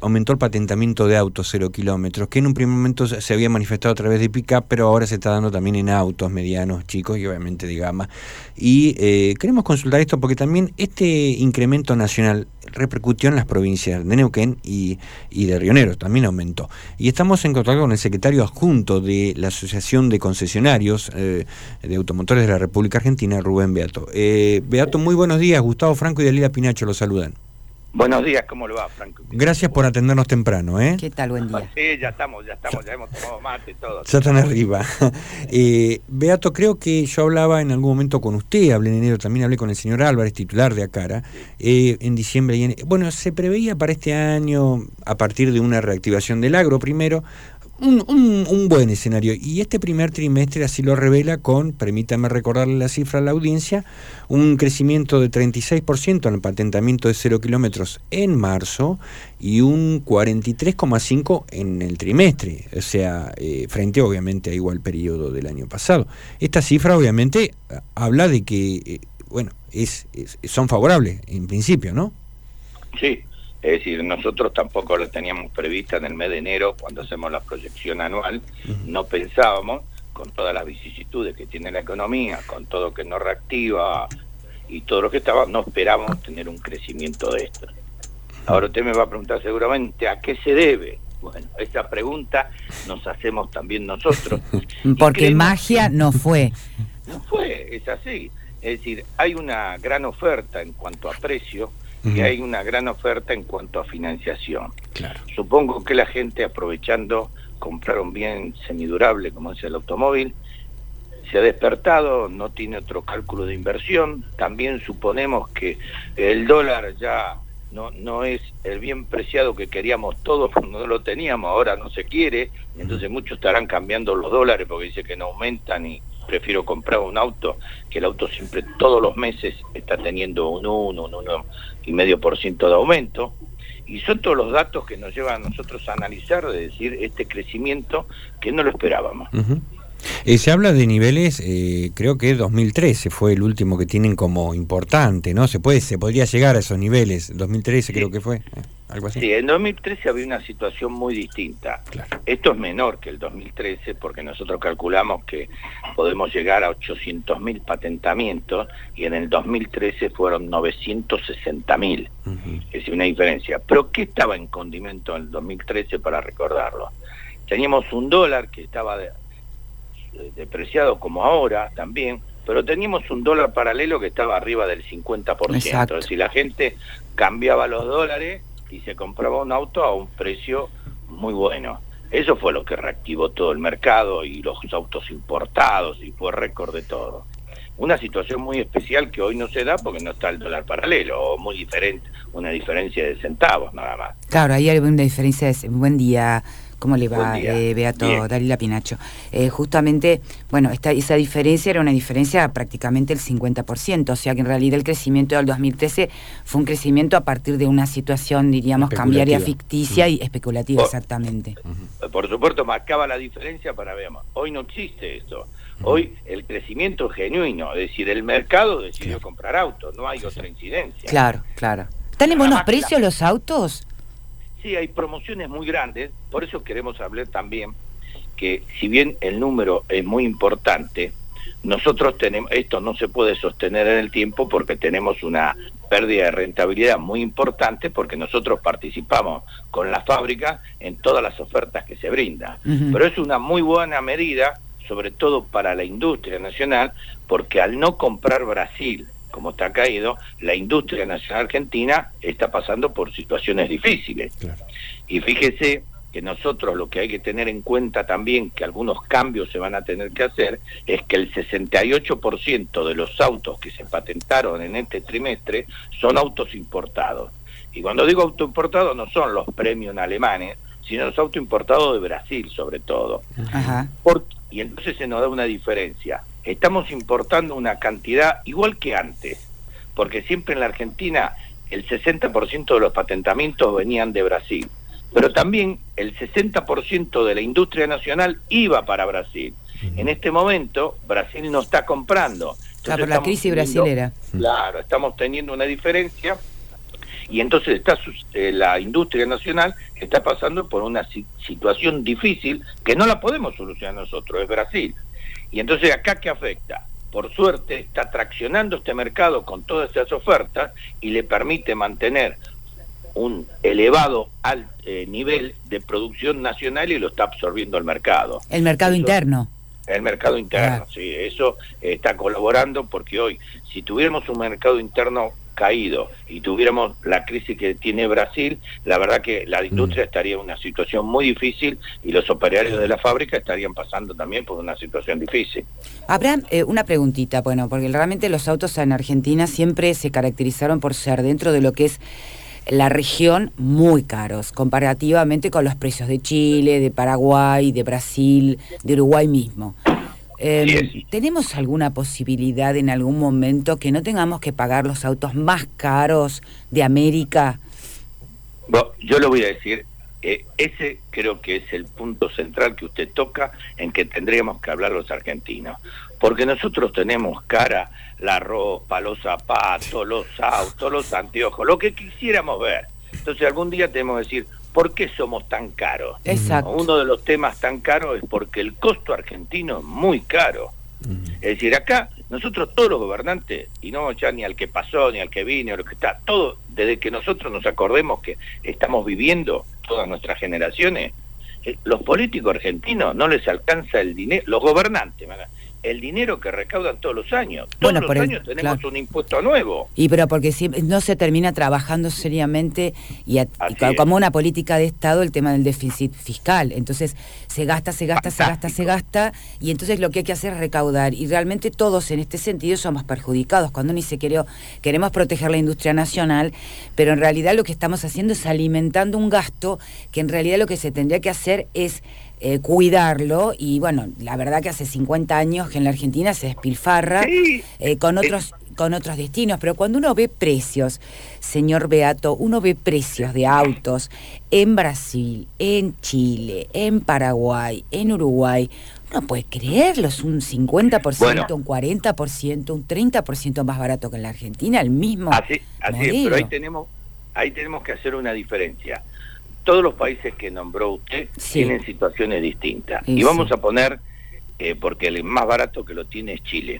aumentó el patentamiento de autos 0 kilómetros, que en un primer momento se había manifestado a través de pick-up, pero ahora se está dando también en autos medianos, chicos y obviamente de gama. Y queremos consultar esto porque también este incremento nacional repercutió en las provincias de Neuquén y de Río Negro, también aumentó. Y estamos en contacto con el secretario adjunto de la Asociación de Concesionarios de Automotores de la República Argentina, Rubén Beato. Beato, muy buenos días. Gustavo Franco y Dalila Pinacho lo saludan. Buenos días, ¿cómo le va, Franco? Gracias por atendernos temprano, ¿eh? ¿Qué tal? Buen día. Sí, ya hemos tomado mate y todo. Ya están arriba. Beato, creo que yo hablaba en algún momento con usted, hablé en enero, también hablé con el señor Álvarez, titular de Acara, en diciembre. Bueno, se preveía para este año, a partir de una reactivación del agro primero, un buen escenario, y este primer trimestre así lo revela con, permítame recordarle la cifra a la audiencia, un crecimiento de 36% en el patentamiento de 0 kilómetros en marzo y un 43,5% en el trimestre, o sea, frente obviamente a igual periodo del año pasado. Esta cifra obviamente habla de que, son favorables en principio, ¿no? Sí. Es decir, nosotros tampoco lo teníamos prevista en el mes de enero, cuando hacemos la proyección anual. No pensábamos, con todas las vicisitudes que tiene la economía, con todo que nos reactiva y todo lo que estaba, no esperábamos tener un crecimiento de esto. Ahora usted me va a preguntar seguramente, ¿a qué se debe? Bueno, esa pregunta nos hacemos también nosotros. Porque magia no fue. No fue, es así. Es decir, hay una gran oferta en cuanto a precio, y hay una gran oferta en cuanto a financiación. Claro. Supongo que la gente, aprovechando, compraron bien semidurable, como es el automóvil, se ha despertado, no tiene otro cálculo de inversión. También suponemos que el dólar ya no es el bien preciado que queríamos todos cuando no lo teníamos, ahora no se quiere, entonces muchos estarán cambiando los dólares porque dice que no aumentan y prefiero comprar un auto, que el auto siempre todos los meses está teniendo un 1,5% de aumento, y son todos los datos que nos llevan a nosotros a analizar, de decir, este crecimiento que no lo esperábamos. Se habla de niveles, creo que 2013 fue el último que tienen como importante, ¿no? Se podría llegar a esos niveles, 2013 sí. Creo que fue, algo así. Sí, en 2013 había una situación muy distinta. Claro. Esto es menor que el 2013 porque nosotros calculamos que podemos llegar a 800.000 patentamientos y en el 2013 fueron 960.000. Es decir, una diferencia. Pero ¿qué estaba en condimento en el 2013 para recordarlo? Teníamos un dólar que estaba depreciado como ahora también, pero teníamos un dólar paralelo que estaba arriba del 50%. Exacto. Es decir, la gente cambiaba los dólares y se compraba un auto a un precio muy bueno. Eso fue lo que reactivó todo el mercado y los autos importados, y fue récord de todo. Una situación muy especial que hoy no se da porque no está el dólar paralelo, o muy diferente, una diferencia de centavos nada más. Claro, ahí hay una diferencia de... Buen día. ¿Cómo le va, Beato? Dalila Pinacho. Justamente, bueno, esa diferencia era una diferencia prácticamente del 50%, o sea que en realidad el crecimiento del 2013 fue un crecimiento a partir de una situación, diríamos, cambiaria, ficticia y especulativa, exactamente. Por supuesto, marcaba la diferencia para veamos. Hoy no existe eso. Hoy el crecimiento es genuino, es decir, el mercado decidió comprar autos, no hay otra incidencia. Claro. ¿Están en buenos precios los autos? Sí, hay promociones muy grandes, por eso queremos hablar también que si bien el número es muy importante, nosotros tenemos, esto no se puede sostener en el tiempo porque tenemos una pérdida de rentabilidad muy importante porque nosotros participamos con la fábrica en todas las ofertas que se brindan. Pero es una muy buena medida, sobre todo para la industria nacional, porque al no comprar Brasil, como está caído, la industria nacional argentina está pasando por situaciones difíciles. Claro. Y fíjese que nosotros lo que hay que tener en cuenta también, que algunos cambios se van a tener que hacer, es que el 68% de los autos que se patentaron en este trimestre son autos importados. Y cuando digo auto importado no son los premium alemanes, sino los autos importados de Brasil sobre todo. Ajá. Y entonces se nos da una diferencia. Estamos importando una cantidad igual que antes, porque siempre en la Argentina el 60% de los patentamientos venían de Brasil, pero también el 60% de la industria nacional iba para Brasil. En este momento Brasil no está comprando. Por la crisis brasilera. Claro, estamos teniendo una diferencia Y entonces la industria nacional está pasando por una situación difícil que no la podemos solucionar nosotros, es Brasil. Y entonces acá, ¿qué afecta? Por suerte está traccionando este mercado con todas esas ofertas y le permite mantener un elevado nivel de producción nacional y lo está absorbiendo el mercado. El mercado interno. El mercado interno, sí, eso está colaborando porque hoy, si tuviéramos un mercado interno caído y tuviéramos la crisis que tiene Brasil, la verdad que la industria estaría en una situación muy difícil y los operarios de la fábrica estarían pasando también por una situación difícil. Abraham, una preguntita, bueno, porque realmente los autos en Argentina siempre se caracterizaron por ser dentro de lo que es la región muy caros, comparativamente con los precios de Chile, de Paraguay, de Brasil, de Uruguay mismo. ¿Tenemos alguna posibilidad en algún momento que no tengamos que pagar los autos más caros de América? Bueno, yo lo voy a decir, ese creo que es el punto central que usted toca, en que tendríamos que hablar los argentinos, porque nosotros tenemos cara la ropa, los zapatos, los autos, los anteojos, lo que quisiéramos ver. Entonces algún día tenemos que decir, ¿por qué somos tan caros? Exacto. Uno de los temas tan caros es porque el costo argentino es muy caro. Es decir, acá nosotros todos los gobernantes, y no ya ni al que pasó, ni al que vino, lo que está, todo, desde que nosotros nos acordemos que estamos viviendo, todas nuestras generaciones, los políticos argentinos no les alcanza el dinero, los gobernantes, ¿verdad?, el dinero que recaudan todos los años. Todos los años tenemos un impuesto nuevo. Y pero porque si no se termina trabajando seriamente y como una política de Estado el tema del déficit fiscal. Entonces se gasta, y entonces lo que hay que hacer es recaudar. Y realmente todos en este sentido somos perjudicados cuando ni siquiera queremos proteger la industria nacional, pero en realidad lo que estamos haciendo es alimentando un gasto que en realidad lo que se tendría que hacer es cuidarlo. Y bueno, la verdad que hace 50 años que en la Argentina se despilfarra con otros destinos, pero cuando uno ve precios, señor Beato, uno ve precios de autos en Brasil, en Chile, en Paraguay, en Uruguay, uno puede creerlo, es un 50%, un 40%, un 30% más barato que en la Argentina, el mismo así es, pero ahí tenemos que hacer una diferencia. Todos los países que nombró usted tienen situaciones distintas. Y vamos a poner, porque el más barato que lo tiene es Chile.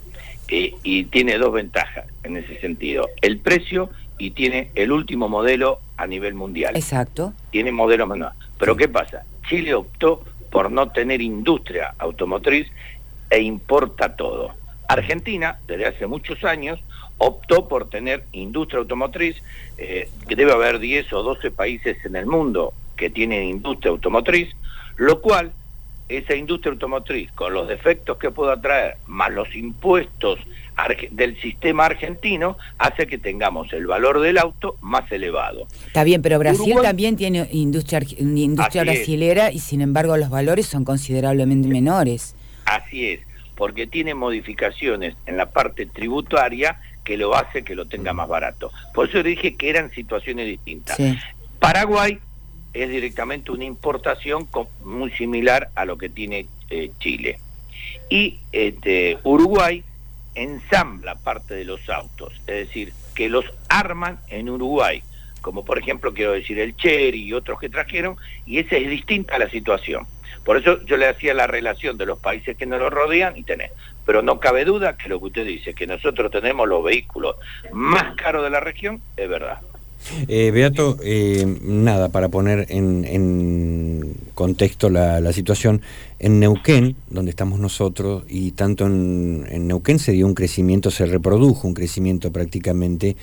Y tiene dos ventajas en ese sentido. El precio y tiene el último modelo a nivel mundial. Exacto. Tiene modelos menores. Pero ¿qué pasa? Chile optó por no tener industria automotriz e importa todo. Argentina, desde hace muchos años, optó por tener industria automotriz, que debe haber 10 o 12 países en el mundo que tienen industria automotriz, lo cual, esa industria automotriz, con los defectos que pueda traer, más los impuestos del sistema argentino, hace que tengamos el valor del auto más elevado. Está bien, pero Brasil también tiene industria brasilera y sin embargo los valores son considerablemente menores. Así es, porque tiene modificaciones en la parte tributaria que lo hace que lo tenga más barato. Por eso dije que eran situaciones distintas. Paraguay es directamente una importación muy similar a lo que tiene Chile. Y Uruguay ensambla parte de los autos, es decir, que los arman en Uruguay, como por ejemplo quiero decir el Chery y otros que trajeron, y esa es distinta a la situación. Por eso yo le hacía la relación de los países que nos lo rodean y tenés. Pero no cabe duda que lo que usted dice, que nosotros tenemos los vehículos más caros de la región, es verdad. Beato, nada, para poner en contexto la situación, en Neuquén, donde estamos nosotros, y tanto en Neuquén se dio un crecimiento, se reprodujo un crecimiento prácticamente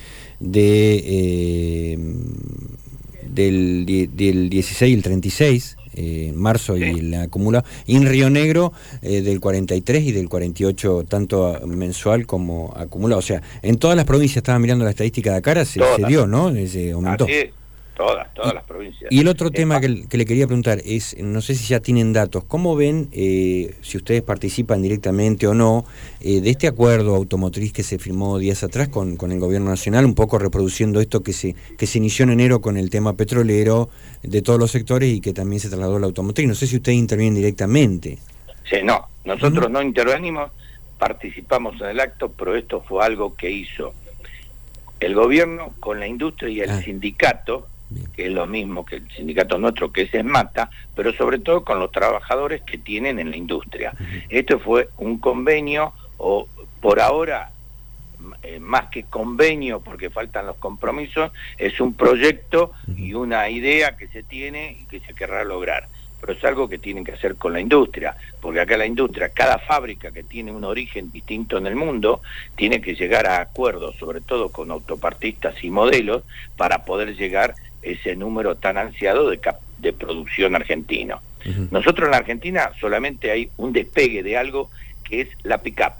del 16 y el 36, marzo y el acumulado, y en Río Negro del 43 y del 48, tanto mensual como acumulado. O sea, en todas las provincias, estaba mirando la estadística de Acara, se dio, ¿no? Se aumentó. Así es. Todas las provincias. Y el otro tema que le quería preguntar es, no sé si ya tienen datos, ¿cómo ven, si ustedes participan directamente o no, de este acuerdo automotriz que se firmó días atrás con el gobierno nacional, un poco reproduciendo esto que se inició en enero con el tema petrolero de todos los sectores y que también se trasladó a la automotriz? No sé si ustedes intervienen directamente. Sí, no, nosotros no intervenimos, participamos en el acto, pero esto fue algo que hizo el gobierno con la industria y el sindicato, que es lo mismo que el sindicato nuestro, que es ESMATA, pero sobre todo con los trabajadores que tienen en la industria. Esto fue un convenio, o por ahora, más que convenio, porque faltan los compromisos, es un proyecto y una idea que se tiene y que se querrá lograr. Pero es algo que tienen que hacer con la industria, porque acá la industria, cada fábrica que tiene un origen distinto en el mundo, tiene que llegar a acuerdos, sobre todo con autopartistas y modelos, para poder llegar a ese número tan ansiado de producción argentino. Nosotros en la Argentina solamente hay un despegue de algo que es la pick-up.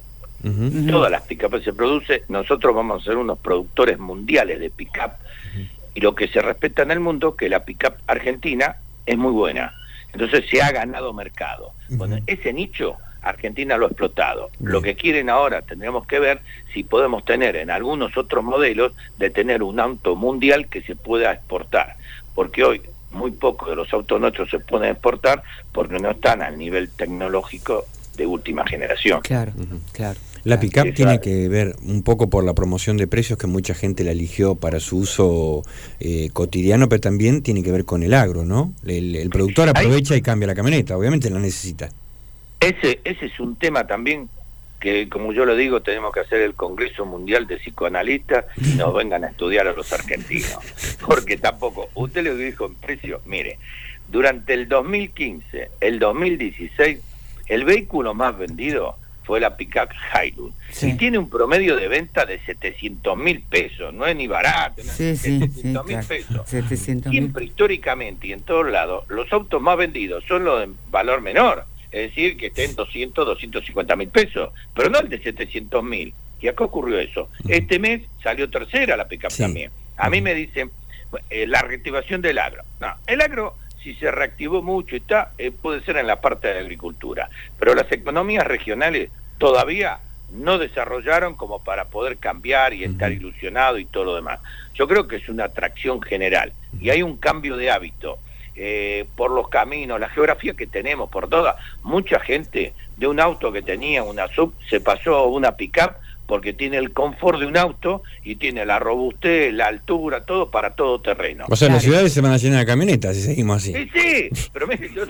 Todas las pick-up se produce, nosotros vamos a ser unos productores mundiales de pick-up, y lo que se respeta en el mundo, que la pick-up argentina es muy buena, entonces se ha ganado mercado. Bueno, ese nicho Argentina lo ha explotado. Lo que quieren ahora, tendremos que ver si podemos tener en algunos otros modelos de tener un auto mundial que se pueda exportar, porque hoy muy pocos de los autos nuestros se pueden exportar porque no están al nivel tecnológico de última generación. Claro, claro. La pick-up tiene que ver un poco por la promoción de precios, que mucha gente la eligió para su uso cotidiano, pero también tiene que ver con el agro, ¿no? El productor aprovecha y cambia la camioneta, obviamente la necesita. Ese es un tema también que, como yo lo digo, tenemos que hacer el Congreso Mundial de Psicoanalistas y nos vengan a estudiar a los argentinos. Porque tampoco, usted lo dijo en precio, mire, durante el 2015, el 2016, el vehículo más vendido fue la pick-up Hilux, y tiene un promedio de venta de 700.000 pesos, no es ni barato, no es 700.000 pesos. 700.000. Siempre históricamente y en todos lados, los autos más vendidos son los de valor menor, es decir, que estén 250.000 pesos, pero no el de 700.000. ¿Y acá ocurrió eso? Este mes salió tercera la pick-up también. A mí me dicen, la reactivación del agro. No, el agro, si se reactivó mucho, puede ser en la parte de la agricultura, pero las economías regionales todavía no desarrollaron como para poder cambiar y estar ilusionado y todo lo demás. Yo creo que es una atracción general y hay un cambio de hábito por los caminos, la geografía que tenemos, por toda. Mucha gente de un auto que tenía una sub se pasó a una pick-up porque tiene el confort de un auto y tiene la robustez, la altura, todo para todo terreno. O sea, las ciudades se van a llenar de camionetas si seguimos así. Sí, pero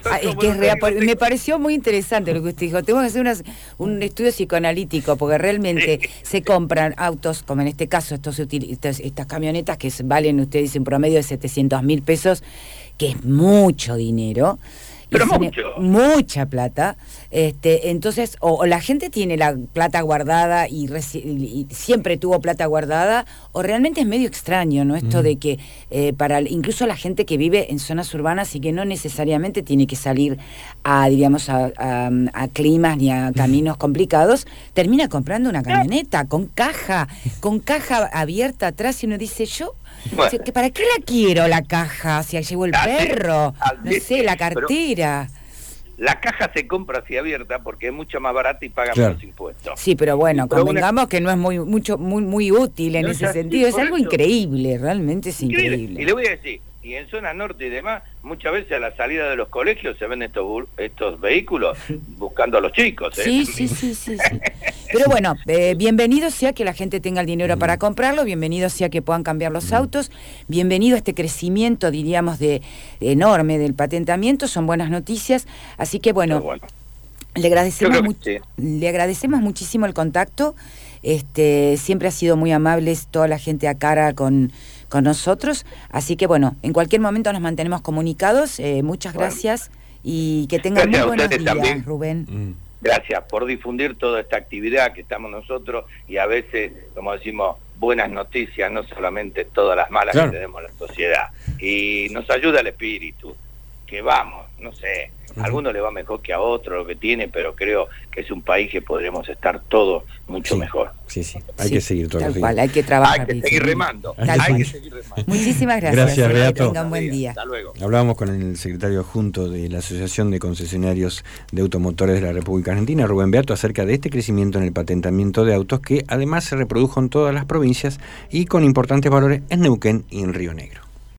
me pareció muy interesante lo que usted dijo. Tenemos que hacer un estudio psicoanalítico, porque realmente se compran autos, como en este caso estas camionetas que valen, usted dice, un promedio de 700.000 pesos, que es mucho dinero. Pero mucha plata, entonces o la gente tiene la plata guardada y siempre tuvo plata guardada, o realmente es medio extraño, ¿no? Esto de que para incluso la gente que vive en zonas urbanas y que no necesariamente tiene que salir a climas ni a caminos complicados, termina comprando una camioneta con caja abierta atrás, y uno dice, ¿para qué la quiero la caja? Si llevo el perro, no sé, la cartera. La caja se compra así abierta porque es mucho más barata y paga menos impuestos. Sí, pero bueno, convengamos que no es muy útil en ese sentido. Es algo increíble, realmente es increíble. Y le voy a decir, y en zona norte y demás, muchas veces a la salida de los colegios se ven estos vehículos buscando a los chicos. Sí. Pero bueno, bienvenido sea que la gente tenga el dinero para comprarlo, bienvenido sea que puedan cambiar los autos, bienvenido a este crecimiento, diríamos, enorme del patentamiento, son buenas noticias, así que bueno. Le agradecemos muchísimo el contacto, siempre ha sido muy amable toda la gente a cara con nosotros, así que bueno, en cualquier momento nos mantenemos comunicados, muchas gracias y que tengan muy buenos días, también, Rubén. Gracias por difundir toda esta actividad que estamos nosotros y a veces, como decimos, buenas noticias, no solamente todas las malas que tenemos en la sociedad, y nos ayuda el espíritu, que vamos, no sé, a algunos le va mejor que a otro lo que tiene, pero creo que es un país que podremos estar todos mucho mejor. Hay que seguir todo. Tal cual, hay que trabajar. Hay que seguir remando. Muchísimas gracias. Gracias, Beato. Que tengan buen día. Hasta luego. Hablábamos con el secretario adjunto de la Asociación de Concesionarios de Automotores de la República Argentina, Rubén Beato, acerca de este crecimiento en el patentamiento de autos que además se reprodujo en todas las provincias y con importantes valores en Neuquén y en Río Negro.